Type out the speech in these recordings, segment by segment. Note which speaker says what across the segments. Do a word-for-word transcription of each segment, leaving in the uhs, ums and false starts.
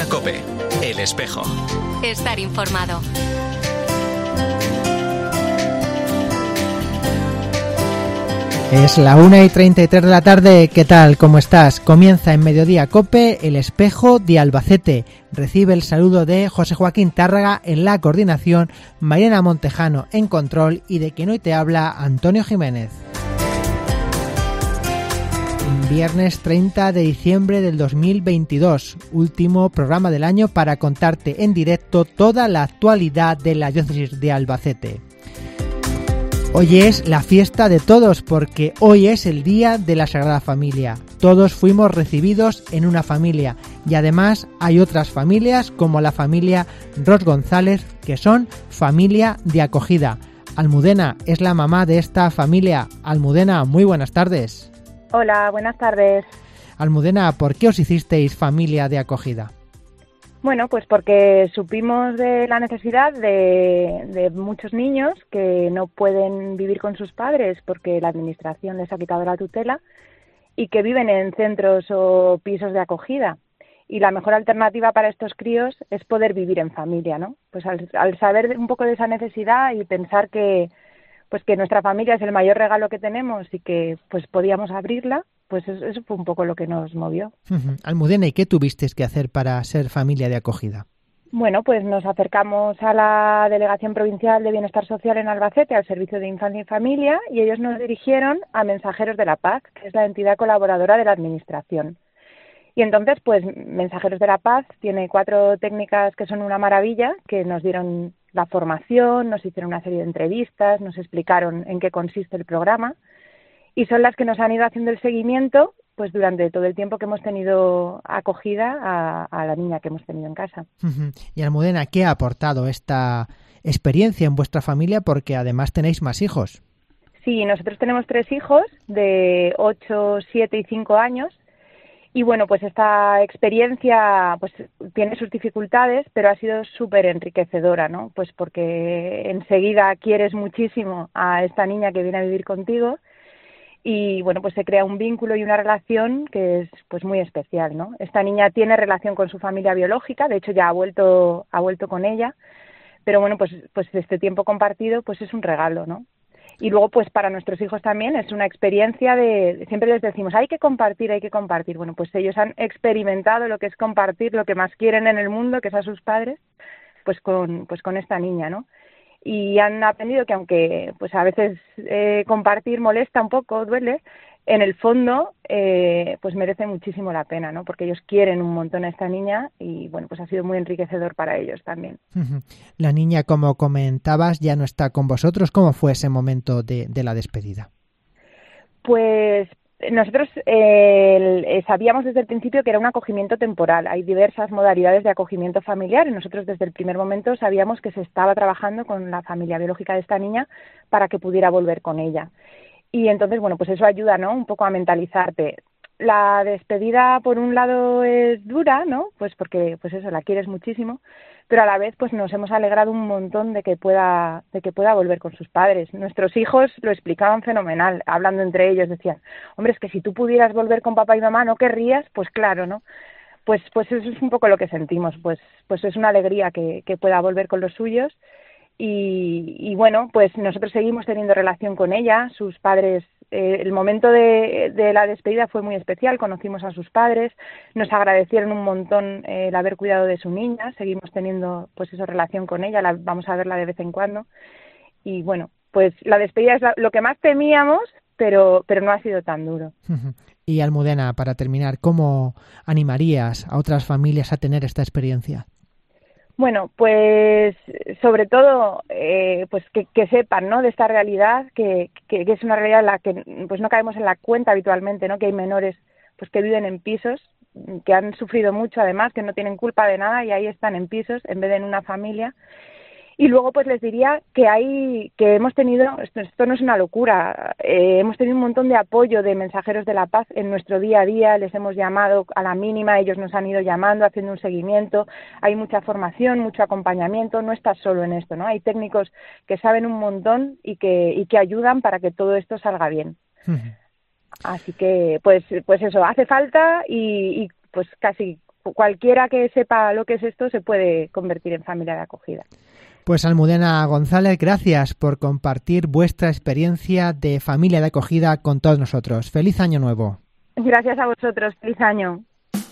Speaker 1: Mediodía COPE, El Espejo.
Speaker 2: Estar informado.
Speaker 3: Es la una y treinta y tres de la tarde. ¿Qué tal? ¿Cómo estás? Comienza en Mediodía COPE, El Espejo de Albacete. Recibe el saludo de José Joaquín Tárraga en la coordinación, Mariana Montejano en control y de quien hoy te habla Antonio Jiménez. Viernes treinta de diciembre del dos mil veintidós, último programa del año para contarte en directo toda la actualidad de la diócesis de Albacete. Hoy es la fiesta de todos porque hoy es el día de la Sagrada Familia. Todos fuimos recibidos en una familia y además hay otras familias como la familia Ros González que son familia de acogida. Almudena es la mamá de esta familia. Almudena, muy buenas tardes.
Speaker 4: Hola, buenas tardes.
Speaker 3: Almudena, ¿por qué os hicisteis familia de acogida?
Speaker 4: Bueno, pues porque supimos de la necesidad de, de muchos niños que no pueden vivir con sus padres porque la administración les ha quitado la tutela y que viven en centros o pisos de acogida. Y la mejor alternativa para estos críos es poder vivir en familia, ¿no? Pues al, al saber un poco de esa necesidad y pensar que, pues que nuestra familia es el mayor regalo que tenemos y que pues podíamos abrirla, pues eso, eso fue un poco lo que nos movió.
Speaker 3: Uh-huh. Almudena, ¿y qué tuvisteis que hacer para ser familia de acogida?
Speaker 4: Bueno, pues nos acercamos a la Delegación Provincial de Bienestar Social en Albacete, al Servicio de Infancia y Familia, y ellos nos dirigieron a Mensajeros de la Paz, que es la entidad colaboradora de la Administración. Y entonces, pues, Mensajeros de la Paz tiene cuatro técnicas que son una maravilla, que nos dieron la formación, nos hicieron una serie de entrevistas, nos explicaron en qué consiste el programa, y son las que nos han ido haciendo el seguimiento pues durante todo el tiempo que hemos tenido acogida a, a la niña que hemos tenido en casa.
Speaker 3: Uh-huh. Y Almudena, ¿qué ha aportado esta experiencia en vuestra familia? Porque además tenéis más hijos.
Speaker 4: Sí, nosotros tenemos tres hijos de ocho, siete y cinco años. Y bueno, pues esta experiencia pues tiene sus dificultades, pero ha sido súper enriquecedora, ¿no? Pues porque enseguida quieres muchísimo a esta niña que viene a vivir contigo. Y bueno, pues se crea un vínculo y una relación que es pues muy especial, ¿no? Esta niña tiene relación con su familia biológica, de hecho ya ha vuelto ha vuelto con ella, pero bueno, pues pues este tiempo compartido pues es un regalo, ¿no? Y luego pues para nuestros hijos también es una experiencia de, siempre les decimos, hay que compartir, hay que compartir. Bueno, pues ellos han experimentado lo que es compartir, lo que más quieren en el mundo, que es a sus padres, pues con pues con esta niña, ¿no? Y han aprendido que aunque pues a veces eh, compartir molesta un poco, duele, en el fondo eh, pues merece muchísimo la pena, ¿no? Porque ellos quieren un montón a esta niña y bueno, pues ha sido muy enriquecedor para ellos también.
Speaker 3: La niña, como comentabas, ya no está con vosotros. ¿Cómo fue ese momento de, de la despedida?
Speaker 4: Pues nosotros eh, sabíamos desde el principio que era un acogimiento temporal. Hay diversas modalidades de acogimiento familiar y nosotros desde el primer momento sabíamos que se estaba trabajando con la familia biológica de esta niña para que pudiera volver con ella. Y entonces, bueno, pues eso ayuda, ¿no? Un poco a mentalizarte. La despedida, por un lado, es dura, ¿no? Pues porque, pues eso, la quieres muchísimo, pero a la vez, pues nos hemos alegrado un montón de que pueda, de que pueda volver con sus padres. Nuestros hijos lo explicaban fenomenal, hablando entre ellos, decían, hombre, es que si tú pudieras volver con papá y mamá, ¿no querrías? Pues claro, ¿no? Pues, pues eso es un poco lo que sentimos, pues, pues es una alegría que, que pueda volver con los suyos. Y, y bueno, pues nosotros seguimos teniendo relación con ella, sus padres, eh, el momento de, de la despedida fue muy especial, conocimos a sus padres, nos agradecieron un montón eh, el haber cuidado de su niña, seguimos teniendo pues esa relación con ella, la, vamos a verla de vez en cuando y bueno, pues la despedida es la, lo que más temíamos, pero, pero no ha sido tan duro.
Speaker 3: Y Almudena, para terminar, ¿cómo animarías a otras familias a tener esta experiencia?
Speaker 4: Bueno, pues sobre todo eh, pues que, que sepan, ¿no?, de esta realidad, que, que, que es una realidad en la que pues no caemos en la cuenta habitualmente, ¿no?, que hay menores pues que viven en pisos, que han sufrido mucho además, que no tienen culpa de nada y ahí están en pisos en vez de en una familia. Y luego pues les diría que hay, que hemos tenido, esto, esto no es una locura, eh, hemos tenido un montón de apoyo de Mensajeros de la Paz en nuestro día a día, les hemos llamado a la mínima, ellos nos han ido llamando, haciendo un seguimiento, hay mucha formación, mucho acompañamiento, no estás solo en esto, ¿no? Hay técnicos que saben un montón y que, y que ayudan para que todo esto salga bien. Uh-huh. Así que, pues, pues eso, hace falta y, y pues casi cualquiera que sepa lo que es esto se puede convertir en familia de acogida.
Speaker 3: Pues Almudena González, gracias por compartir vuestra experiencia de familia de acogida con todos nosotros. ¡Feliz Año Nuevo!
Speaker 4: Gracias a vosotros. ¡Feliz año!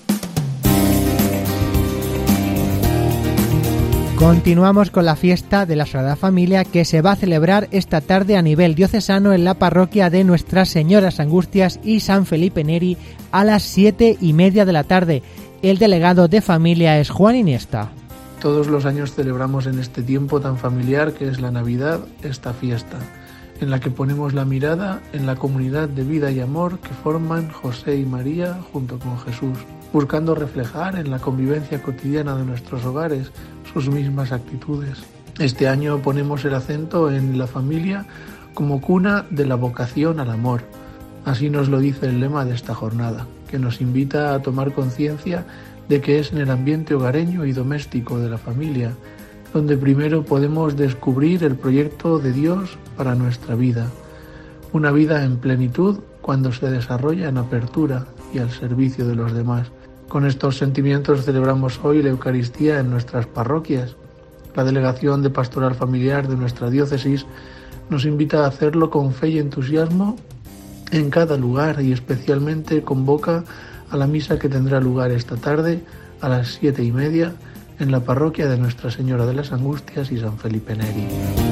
Speaker 3: Continuamos con la fiesta de la Sagrada Familia que se va a celebrar esta tarde a nivel diocesano en la parroquia de Nuestras Señoras Angustias y San Felipe Neri a las siete y media de la tarde. El delegado de familia es Juan Iniesta.
Speaker 1: Todos los años celebramos en este tiempo tan familiar que es la Navidad esta fiesta, en la que ponemos la mirada en la comunidad de vida y amor que forman José y María junto con Jesús, buscando reflejar en la convivencia cotidiana de nuestros hogares sus mismas actitudes. Este año ponemos el acento en la familia como cuna de la vocación al amor. Así nos lo dice el lema de esta jornada, que nos invita a tomar conciencia de que es en el ambiente hogareño y doméstico de la familia donde primero podemos descubrir el proyecto de Dios para nuestra vida. Una vida en plenitud cuando se desarrolla en apertura y al servicio de los demás. Con estos sentimientos celebramos hoy la Eucaristía en nuestras parroquias. La Delegación de Pastoral Familiar de nuestra diócesis nos invita a hacerlo con fe y entusiasmo en cada lugar y especialmente convoca a la misa que tendrá lugar esta tarde a las siete y media en la parroquia de Nuestra Señora de las Angustias y San Felipe Neri.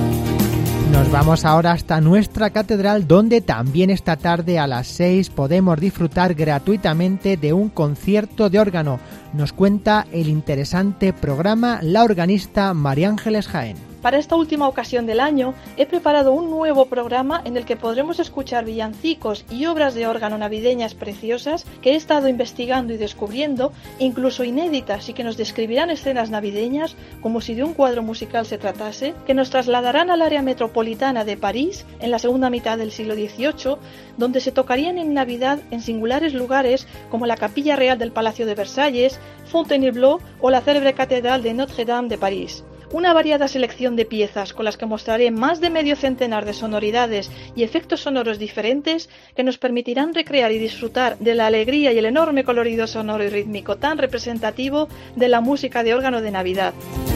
Speaker 3: Nos vamos ahora hasta nuestra catedral, donde también esta tarde a las seis podemos disfrutar gratuitamente de un concierto de órgano. Nos cuenta el interesante programa la organista María Ángeles Jaén.
Speaker 5: Para esta última ocasión del año he preparado un nuevo programa en el que podremos escuchar villancicos y obras de órgano navideñas preciosas que he estado investigando y descubriendo, incluso inéditas y que nos describirán escenas navideñas como si de un cuadro musical se tratase, que nos trasladarán al área metropolitana de París en la segunda mitad del siglo dieciocho, donde se tocarían en Navidad en singulares lugares como la Capilla Real del Palacio de Versalles, Fontainebleau o la célebre Catedral de Notre-Dame de París. Una variada selección de piezas con las que mostraré más de medio centenar de sonoridades y efectos sonoros diferentes que nos permitirán recrear y disfrutar de la alegría y el enorme colorido sonoro y rítmico tan representativo de la música de órgano de Navidad.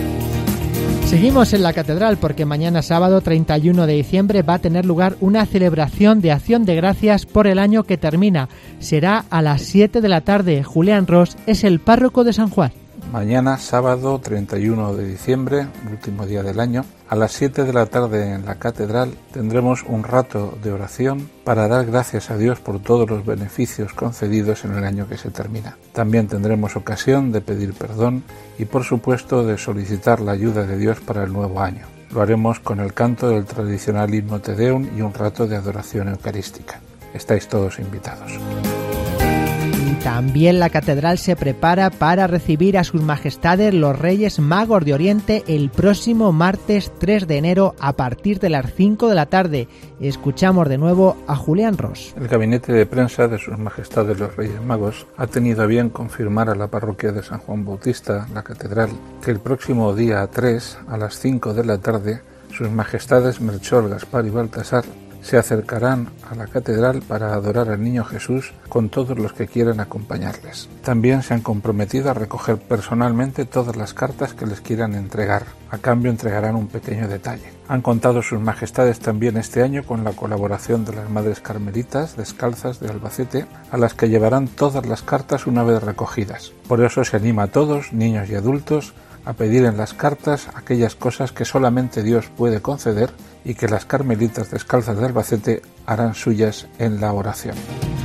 Speaker 3: Seguimos en la catedral porque mañana sábado treinta y uno de diciembre va a tener lugar una celebración de acción de gracias por el año que termina. Será a las siete de la tarde. Julián Ros es el párroco de San Juan.
Speaker 6: Mañana, sábado treinta y uno de diciembre, último día del año, a las siete de la tarde en la catedral tendremos un rato de oración para dar gracias a Dios por todos los beneficios concedidos en el año que se termina. También tendremos ocasión de pedir perdón y, por supuesto, de solicitar la ayuda de Dios para el nuevo año. Lo haremos con el canto del tradicional himno Te Deum y un rato de adoración eucarística. Estáis todos invitados.
Speaker 3: También la catedral se prepara para recibir a sus majestades los Reyes Magos de Oriente el próximo martes tres de enero a partir de las cinco de la tarde. Escuchamos de nuevo a Julián Ros.
Speaker 6: El gabinete de prensa de sus majestades los Reyes Magos ha tenido a bien confirmar a la parroquia de San Juan Bautista, la catedral, que el próximo día tres a las cinco de la tarde sus majestades Melchor, Gaspar y Baltasar se acercarán a la catedral para adorar al Niño Jesús con todos los que quieran acompañarles. También se han comprometido a recoger personalmente todas las cartas que les quieran entregar. A cambio entregarán un pequeño detalle. Han contado sus majestades también este año con la colaboración de las Madres Carmelitas Descalzas de Albacete, a las que llevarán todas las cartas una vez recogidas. Por eso se anima a todos, niños y adultos, a pedir en las cartas aquellas cosas que solamente Dios puede conceder y que las Carmelitas Descalzas de Albacete harán suyas en la oración.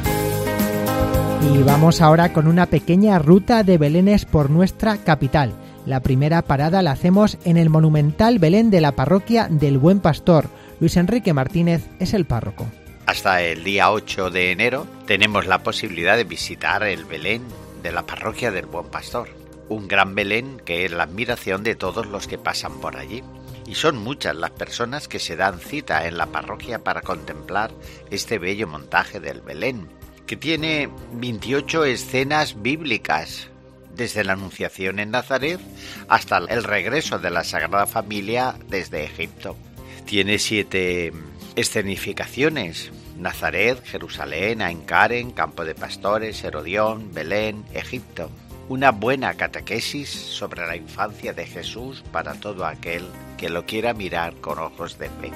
Speaker 3: Y vamos ahora con una pequeña ruta de belenes por nuestra capital. La primera parada la hacemos en el monumental Belén de la parroquia del Buen Pastor. Luis Enrique Martínez es el párroco.
Speaker 7: Hasta el día ocho de enero tenemos la posibilidad de visitar el Belén de la parroquia del Buen Pastor. Un gran Belén que es la admiración de todos los que pasan por allí. Y son muchas las personas que se dan cita en la parroquia para contemplar este bello montaje del Belén, que tiene veintiocho escenas bíblicas, desde la Anunciación en Nazaret hasta el regreso de la Sagrada Familia desde Egipto. Tiene siete escenificaciones: Nazaret, Jerusalén, Ain Karen, Campo de Pastores, Herodión, Belén, Egipto. una buena catequesis sobre la infancia de Jesús para todo aquel que lo quiera mirar con ojos de fe.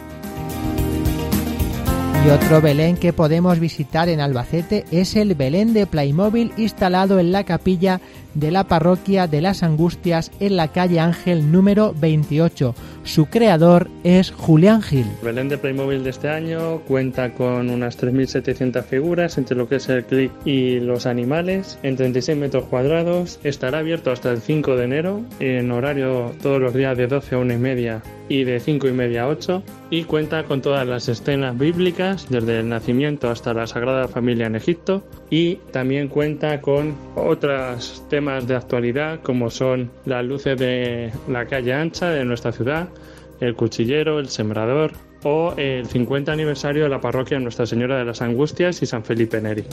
Speaker 3: Y otro Belén que podemos visitar en Albacete es el Belén de Playmobil instalado en la capilla de la parroquia de las Angustias en la calle Ángel número veintiocho. Su creador es Julián Gil.
Speaker 8: El Belén de Playmobil de este año cuenta con unas tres mil setecientas figuras entre lo que es el click y los animales en treinta y seis metros cuadrados. Estará abierto hasta el cinco de enero en horario todos los días de doce a una y media y de cinco y media a ocho, y cuenta con todas las escenas bíblicas desde el nacimiento hasta la Sagrada Familia en Egipto, y también cuenta con otros temas de actualidad como son las luces de la calle ancha de nuestra ciudad, el cuchillero, el sembrador o el cincuenta aniversario de la parroquia Nuestra Señora de las Angustias y San Felipe Neri.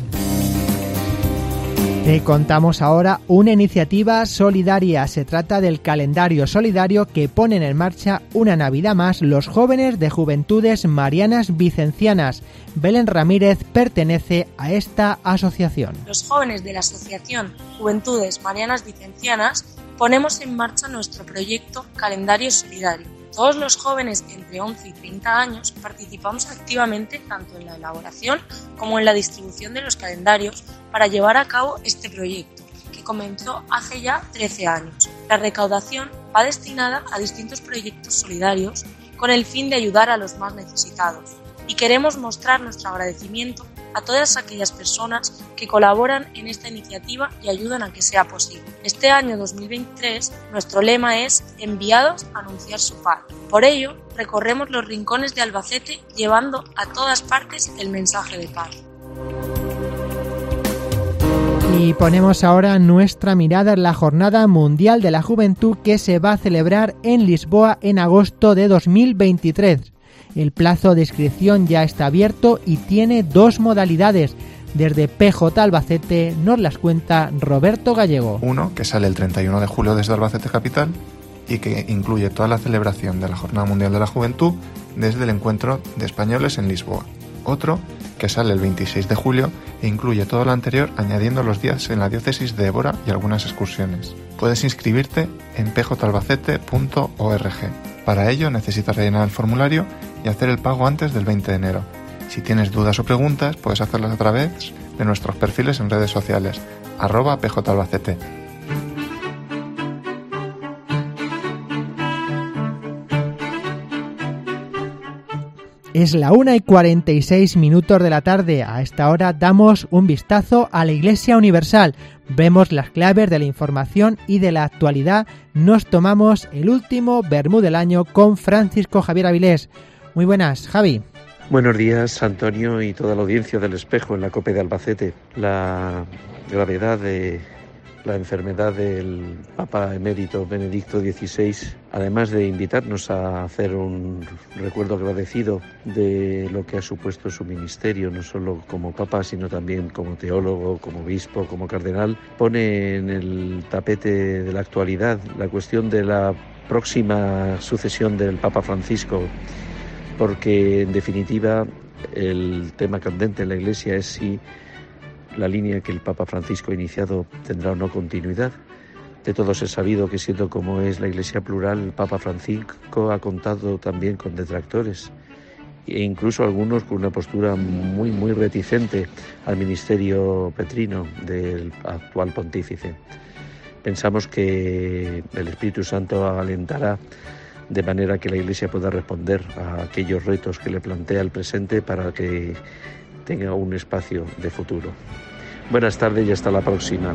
Speaker 3: Te contamos ahora una iniciativa solidaria. Se trata del calendario solidario que ponen en marcha una Navidad más los jóvenes de Juventudes Marianas Vicencianas. Belén Ramírez pertenece a esta asociación.
Speaker 9: Los jóvenes de la asociación Juventudes Marianas Vicencianas ponemos en marcha nuestro proyecto Calendario Solidario. Todos los jóvenes entre once y treinta años participamos activamente tanto en la elaboración como en la distribución de los calendarios para llevar a cabo este proyecto, que comenzó hace ya trece años. La recaudación va destinada a distintos proyectos solidarios con el fin de ayudar a los más necesitados, y queremos mostrar nuestro agradecimiento a todas aquellas personas que colaboran en esta iniciativa y ayudan a que sea posible. Este año dos mil veintitrés, nuestro lema es enviados a anunciar su paz. Por ello, recorremos los rincones de Albacete llevando a todas partes el mensaje de paz.
Speaker 3: Y ponemos ahora nuestra mirada en la Jornada Mundial de la Juventud que se va a celebrar en Lisboa en agosto de dos mil veintitrés. El plazo de inscripción ya está abierto y tiene dos modalidades. Desde P J Albacete nos las cuenta Roberto Gallego.
Speaker 10: Uno que sale el treinta y uno de julio desde Albacete Capital y que incluye toda la celebración de la Jornada Mundial de la Juventud desde el Encuentro de Españoles en Lisboa. Otro que sale el veintiséis de julio e incluye todo lo anterior añadiendo los días en la diócesis de Évora y algunas excursiones. Puedes inscribirte en p j albacete punto org. Para ello necesitas rellenar el formulario y hacer el pago antes del veinte de enero. Si tienes dudas o preguntas, puedes hacerlas a través de nuestros perfiles en redes sociales, arroba pjalbacete.
Speaker 3: Es la una y cuarenta y seis minutos de la tarde. A esta hora damos un vistazo a la Iglesia Universal. Vemos las claves de la información y de la actualidad. Nos tomamos el último vermú del año con Francisco Javier Avilés. Muy buenas, Javi.
Speaker 11: Buenos días, Antonio, y toda la audiencia del Espejo en la COPE de Albacete. La gravedad de la enfermedad del Papa Emérito Benedicto dieciséis, además de invitarnos a hacer un recuerdo agradecido de lo que ha supuesto su ministerio, no solo como Papa, sino también como teólogo, como obispo, como cardenal, pone en el tapete de la actualidad la cuestión de la próxima sucesión del Papa Francisco, porque en definitiva el tema candente en la Iglesia es si la línea que el Papa Francisco ha iniciado tendrá o no continuidad. De todos es sabido que, siendo como es la Iglesia plural, el Papa Francisco ha contado también con detractores e incluso algunos con una postura muy muy reticente al ministerio petrino del actual pontífice. Pensamos que el Espíritu Santo alentará de manera que la Iglesia pueda responder a aquellos retos que le plantea el presente para que tenga un espacio de futuro. Buenas tardes y hasta la próxima.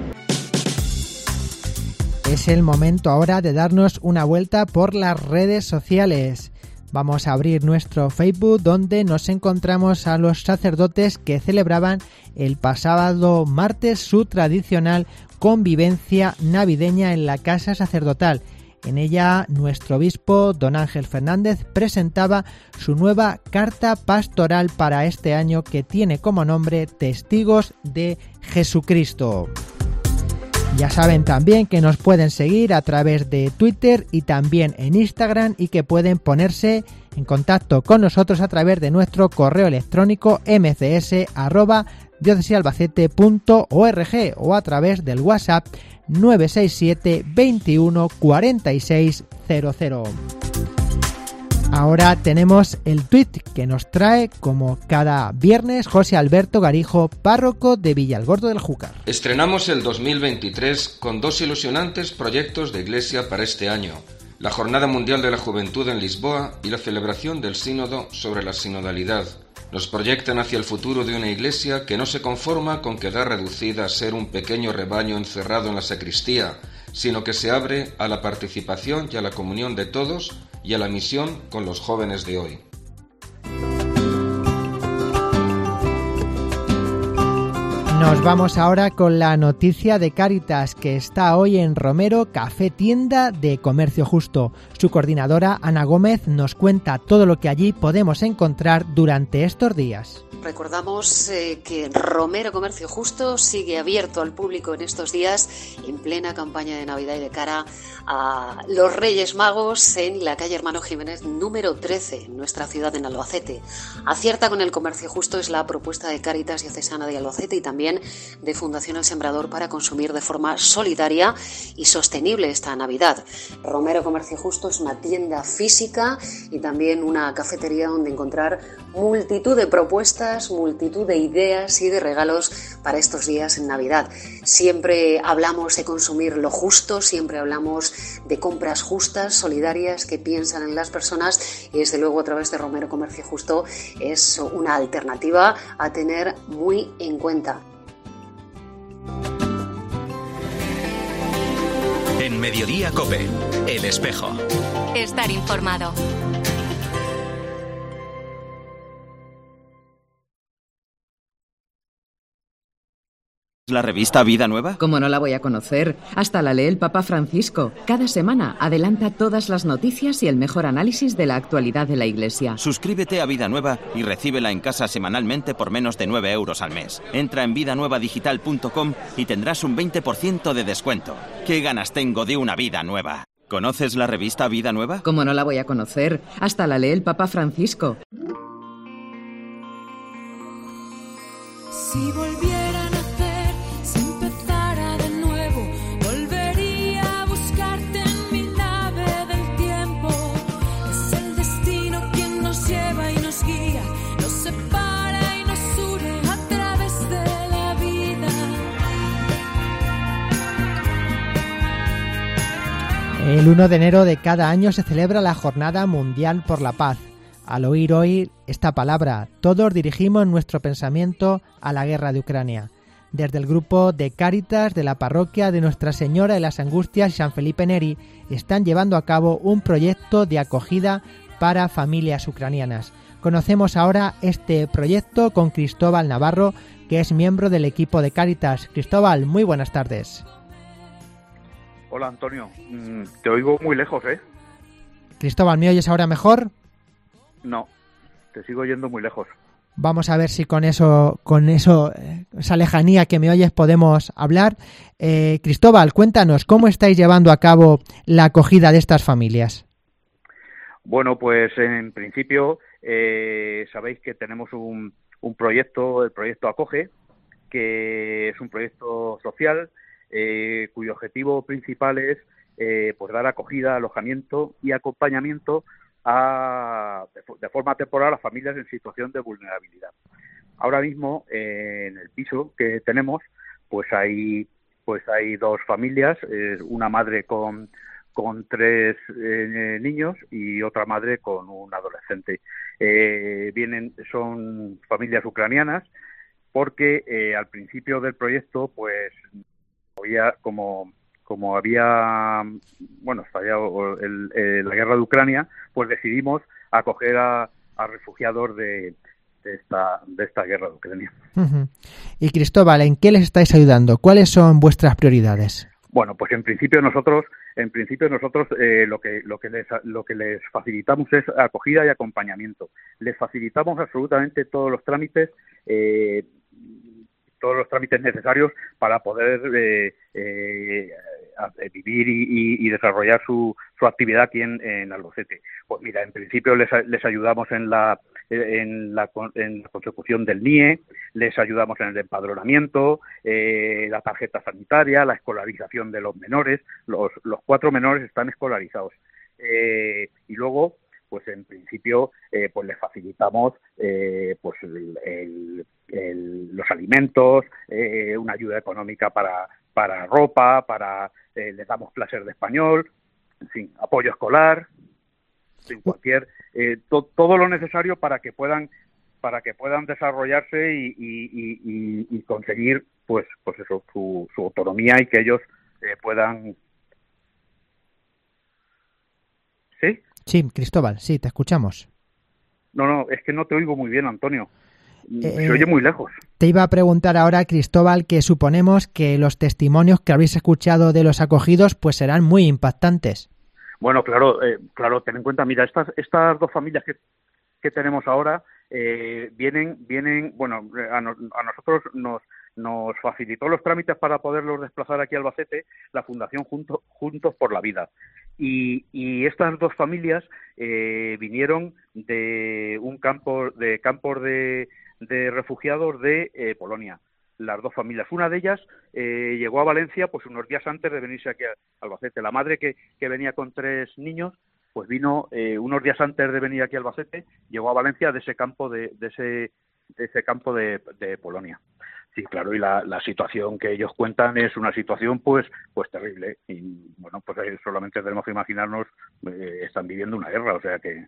Speaker 3: Es el momento ahora de darnos una vuelta por las redes sociales. Vamos a abrir nuestro Facebook, donde nos encontramos a los sacerdotes que celebraban el pasado martes su tradicional convivencia navideña en la casa sacerdotal. En ella, nuestro obispo, don Ángel Fernández, presentaba su nueva carta pastoral para este año que tiene como nombre Testigos de Jesucristo. Ya saben también que nos pueden seguir a través de Twitter y también en Instagram, y que pueden ponerse en contacto con nosotros a través de nuestro correo electrónico m c s arroba diócesis albacete punto org o a través del WhatsApp nueve seis siete veintiuno cuarenta y seis cero cero. Ahora tenemos el tuit que nos trae, como cada viernes, José Alberto Garijo, párroco de Villalgordo del Júcar.
Speaker 12: Estrenamos el dos mil veintitrés con dos ilusionantes proyectos de Iglesia para este año: la Jornada Mundial de la Juventud en Lisboa y la celebración del Sínodo sobre la sinodalidad. Nos proyectan hacia el futuro de una Iglesia que no se conforma con quedar reducida a ser un pequeño rebaño encerrado en la sacristía, sino que se abre a la participación y a la comunión de todos y a la misión con los jóvenes de hoy.
Speaker 3: Nos vamos ahora con la noticia de Cáritas, que está hoy en Romero, café tienda de Comercio Justo. Su coordinadora, Ana Gómez, nos cuenta todo lo que allí podemos encontrar durante estos días.
Speaker 13: Recordamos eh, que Romero Comercio Justo sigue abierto al público en estos días, en plena campaña de Navidad y de cara a los Reyes Magos, en la calle Hermano Jiménez número trece, en nuestra ciudad, en Albacete. Acierta con el Comercio Justo es la propuesta de Cáritas Diocesana de Albacete y también de Fundación El Sembrador para consumir de forma solidaria y sostenible esta Navidad. Romero Comercio Justo es una tienda física y también una cafetería donde encontrar multitud de propuestas, multitud de ideas y de regalos para estos días en Navidad. Siempre hablamos de consumir lo justo, siempre hablamos de compras justas, solidarias, que piensan en las personas, y desde luego a través de Romero Comercio Justo es una alternativa a tener muy en cuenta.
Speaker 14: En Mediodía COPE, El Espejo.
Speaker 2: Estar informado.
Speaker 15: ¿La revista Vida Nueva?
Speaker 16: ¿Cómo no la voy a conocer? Hasta la lee el Papa Francisco. Cada semana adelanta todas las noticias y el mejor análisis de la actualidad de la Iglesia.
Speaker 15: Suscríbete a Vida Nueva y recíbela en casa semanalmente por menos de nueve euros al mes. Entra en vida nueva digital punto com y tendrás un veinte por ciento de descuento. ¿Qué ganas tengo de una vida nueva? ¿Conoces la revista Vida Nueva?
Speaker 16: ¿Cómo no la voy a conocer? Hasta la lee el Papa Francisco.
Speaker 17: Si volviera a nacer, si empezara de nuevo, volvería a buscarte en mi nave del tiempo. Es el destino quien nos lleva y nos guía, nos separa y nos une a través de la vida.
Speaker 3: El uno de enero de cada año se celebra la Jornada Mundial por la Paz. Al oír hoy esta palabra, todos dirigimos nuestro pensamiento a la guerra de Ucrania. Desde el grupo de Cáritas de la parroquia de Nuestra Señora de las Angustias y San Felipe Neri están llevando a cabo un proyecto de acogida para familias ucranianas. Conocemos ahora este proyecto con Cristóbal Navarro, que es miembro del equipo de Cáritas. Cristóbal, muy buenas tardes.
Speaker 18: Hola Antonio, te oigo muy lejos, ¿eh?
Speaker 3: Cristóbal, ¿me oyes ahora mejor?
Speaker 18: No, te sigo yendo muy lejos.
Speaker 3: Vamos a ver si con eso, con eso, esa lejanía que me oyes podemos hablar. Eh, Cristóbal, cuéntanos, ¿cómo estáis llevando a cabo la acogida de estas familias?
Speaker 18: Bueno, pues en principio eh, sabéis que tenemos un, un proyecto, el proyecto Acoge, que es un proyecto social eh, cuyo objetivo principal es eh, pues dar acogida, alojamiento y acompañamiento A, de forma temporal a familias en situación de vulnerabilidad. Ahora mismo eh, en el piso que tenemos pues hay pues hay dos familias, eh, una madre con con tres eh, niños y otra madre con un adolescente. Eh, vienen son familias ucranianas porque eh, al principio del proyecto pues había como como había, bueno, estallado el, el, la guerra de Ucrania, pues decidimos acoger a, a refugiados de, de, esta, de esta guerra de Ucrania.
Speaker 3: Uh-huh. Y Cristóbal, ¿en qué les estáis ayudando? ¿Cuáles son vuestras prioridades?
Speaker 18: Bueno, pues en principio nosotros, en principio nosotros eh, lo que lo que les lo que les facilitamos es acogida y acompañamiento. Les facilitamos absolutamente todos los trámites. Eh, todos los trámites necesarios para poder eh, eh, vivir y, y, y desarrollar su, su actividad aquí en, en Albacete. Pues mira, en principio les, les ayudamos en la, en, la, en la consecución del N I E, les ayudamos en el empadronamiento, eh, la tarjeta sanitaria, la escolarización de los menores. Los, los cuatro menores están escolarizados. Eh, y luego, pues en principio, eh, pues les facilitamos eh, pues el, el, el, los alimentos, eh, una ayuda económica para, para ropa, para eh, les damos clases de español, en fin, apoyo escolar, en cualquier eh, to, todo lo necesario para que puedan para que puedan desarrollarse y, y, y, y conseguir pues pues eso su, su autonomía y que ellos eh, puedan. ¿Sí?
Speaker 3: Sí, Cristóbal, sí, te escuchamos.
Speaker 18: No, no, es que no te oigo muy bien, Antonio.
Speaker 3: Eh,
Speaker 18: Se oye muy lejos.
Speaker 3: Te iba a preguntar ahora, Cristóbal, que suponemos que los testimonios que habéis escuchado de los acogidos pues serán muy impactantes.
Speaker 18: Bueno, claro, eh, claro, ten en cuenta, mira, estas estas dos familias que, que tenemos ahora eh, vienen, vienen, bueno, a, no, a nosotros nos nos facilitó los trámites para poderlos desplazar aquí a Albacete la Fundación Junto, Juntos por la Vida. Y, y estas dos familias eh, vinieron de un campo de campos de, de refugiados de eh, Polonia. Las dos familias. Una de ellas eh, llegó a Valencia pues unos días antes de venirse aquí a Albacete. La madre que, que venía con tres niños pues vino eh, unos días antes de venir aquí a Albacete, llegó a Valencia de ese campo de, de ese de ese campo de, de Polonia. Sí, claro, y la, la situación que ellos cuentan es una situación pues pues terrible y bueno, pues eh, solamente tenemos que imaginarnos eh, están viviendo una guerra, o sea que.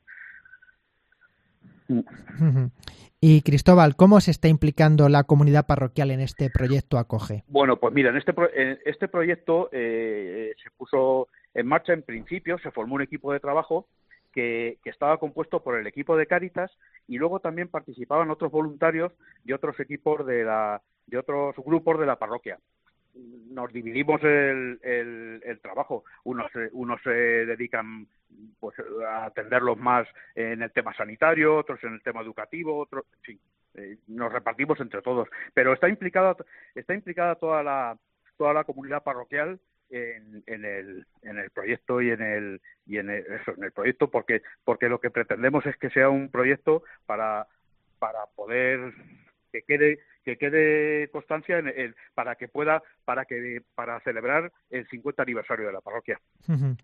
Speaker 3: Y Cristóbal, ¿cómo se está implicando la comunidad parroquial en este proyecto Acoge?
Speaker 18: Bueno, pues mira, en este pro en este proyecto eh, se puso en marcha en principio, se formó un equipo de trabajo que, que estaba compuesto por el equipo de Cáritas y luego también participaban otros voluntarios de otros equipos de la de otros grupos de la parroquia. Nos dividimos el, el, el trabajo. Unos, unos se dedican pues a atenderlos más en el tema sanitario, otros en el tema educativo, otros, en fin, eh, nos repartimos entre todos. Pero está implicada está implicada toda la toda la comunidad parroquial en, en el en el proyecto y en el y en el, eso, en el proyecto porque porque lo que pretendemos es que sea un proyecto para para poder que quede que quede constancia en el, para que pueda para que para celebrar el cincuenta aniversario de la parroquia.
Speaker 3: Uh-huh.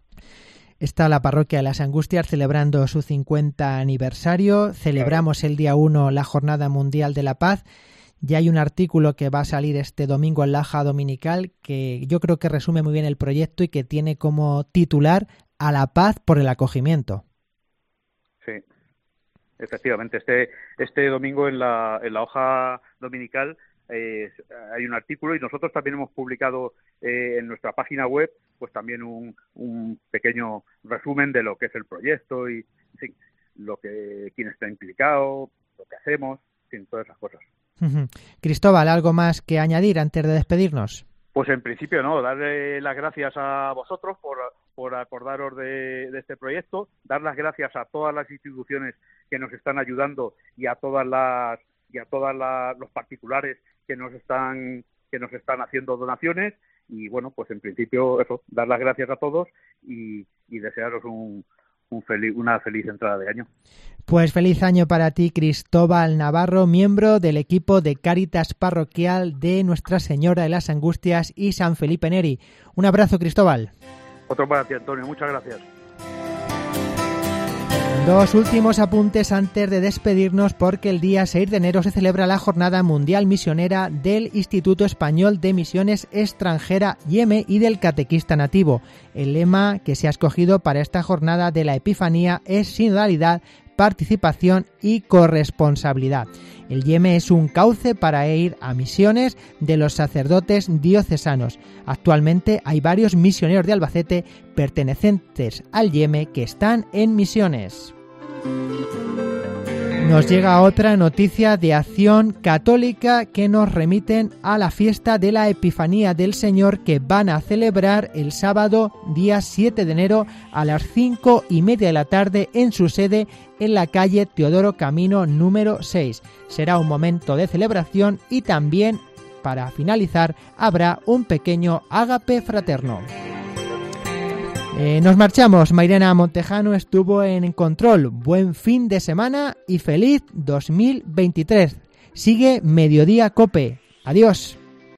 Speaker 3: Está la parroquia de Las Angustias celebrando su cincuenta aniversario. Celebramos claro. el día uno la Jornada Mundial de la Paz. Ya hay un artículo que va a salir este domingo en la Hoja Dominical que yo creo que resume muy bien el proyecto y que tiene como titular A la paz por el acogimiento.
Speaker 18: Sí. Efectivamente, este este domingo en la en la Hoja Dominical eh, hay un artículo y nosotros también hemos publicado eh, en nuestra página web pues también un, un pequeño resumen de lo que es el proyecto y en fin, lo que quién está implicado, lo que hacemos, en fin, todas esas cosas.
Speaker 3: Uh-huh. Cristóbal, ¿algo más que añadir antes de despedirnos?
Speaker 18: Pues en principio no, darle las gracias a vosotros por por acordaros de, de este proyecto, dar las gracias a todas las instituciones que nos están ayudando y a todas las y a todas las, los particulares que nos están que nos están haciendo donaciones y bueno, pues en principio eso, dar las gracias a todos y, y desearos un, un feliz, una feliz entrada de año.
Speaker 3: Pues feliz año para ti, Cristóbal Navarro, miembro del equipo de Cáritas Parroquial de Nuestra Señora de las Angustias y San Felipe Neri. Un abrazo, Cristóbal.
Speaker 18: Otro para ti, Antonio. Muchas gracias.
Speaker 3: Dos últimos apuntes antes de despedirnos porque el día seis de enero se celebra la Jornada Mundial Misionera del Instituto Español de Misiones Extranjera I E M E y del Catequista Nativo. El lema que se ha escogido para esta jornada de la Epifanía es sinodalidad, participación y corresponsabilidad. El I E M E es un cauce para ir a misiones de los sacerdotes diocesanos. Actualmente hay varios misioneros de Albacete pertenecientes al I E M E que están en misiones. Nos llega otra noticia de Acción Católica que nos remiten a la fiesta de la Epifanía del Señor que van a celebrar el sábado día siete de enero a las cinco y media de la tarde en su sede en la calle Teodoro Camino número seis. Será un momento de celebración y también, para finalizar, habrá un pequeño ágape fraterno. Eh, nos marchamos. Mairena Montejano estuvo en control. Buen fin de semana y feliz dos mil veintitrés. Sigue Mediodía Cope. Adiós.